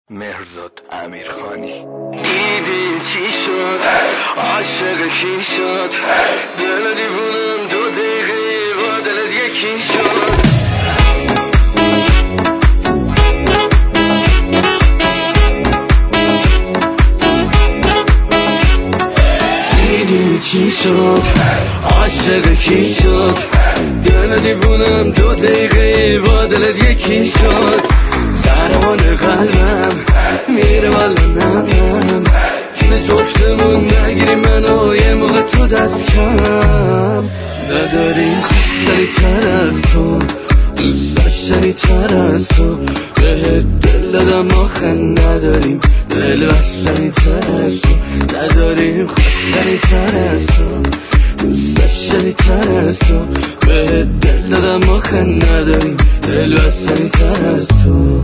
مهرزاد امیرخانی. دیدی چی شد؟ عاشق کی شد؟ دل دیوونم 2 دقیقه با دلت یکی شد. دیدی چی شد؟ عاشق کی شد؟ دل دیوونم 2 دقیقه با دلت یکی شد. درمان قلبم میره والا نمیم، جون جفتمون نگیری منو یه موقع تو دست کم. نداریم خواستنی تر از تو، دوست داشتنی تر از تو، بهت دل دادم آخه نداریم دل بستنی تر از تو. نداریم خواستنی تر از تو، دوست داشتنی تر از تو، بهت دل دادم آخه نداریم دل بستنی تر از تو.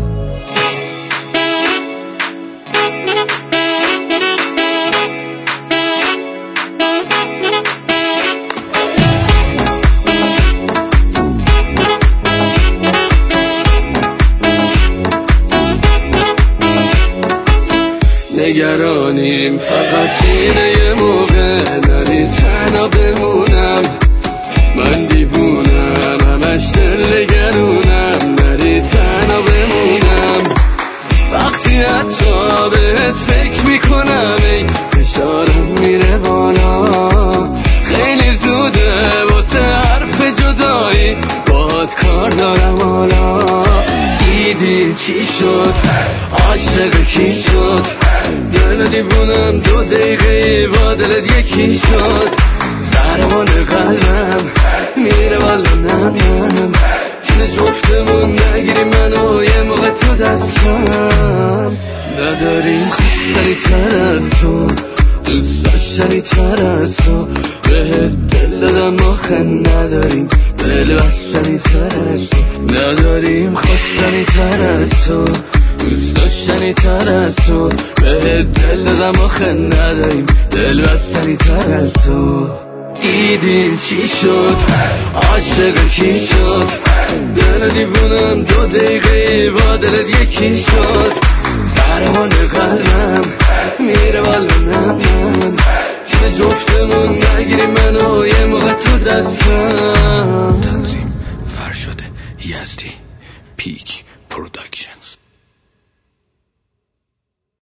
نگرانیم فقط اینه یه موقع نری تنها بمونم، من دیوونم همش دل نگرونم، نری تنها بمونم. وقتی حتی بهت فکر میکنم ای فشارم میره بالا، خیلی زوده واسه حرف جدایی باهات کار دارم حالا. دیدی چی شد؟ عاشق کی شد؟ دل دیوونم 2 دقیقه با دلت یکی شد. درمان قلبم میره والا نمیم، جون جفتمون نگیری منو یه موقع تو دست کم. نداریم خواستنی تر از تو، دوست داشتنی تر از تو، بهت دل دادم آخه نداریم دل بستنی تر از تو. نداریم خواستنی تر از تو، دوست داشتنی تر از تو، بهت دل دادم آخه نداریم دل بستنی تر از تو. دیدیم چی شد؟ عاشق کی شد؟ دل دیوونم 2 دقیقه با دلت یکی شد. درمان قلبم میره والا نمیم، جون جفتمون نگیری منو یه موقع تو دست کم. تنظیم فرشاد یزدی، پیک پروداکشن.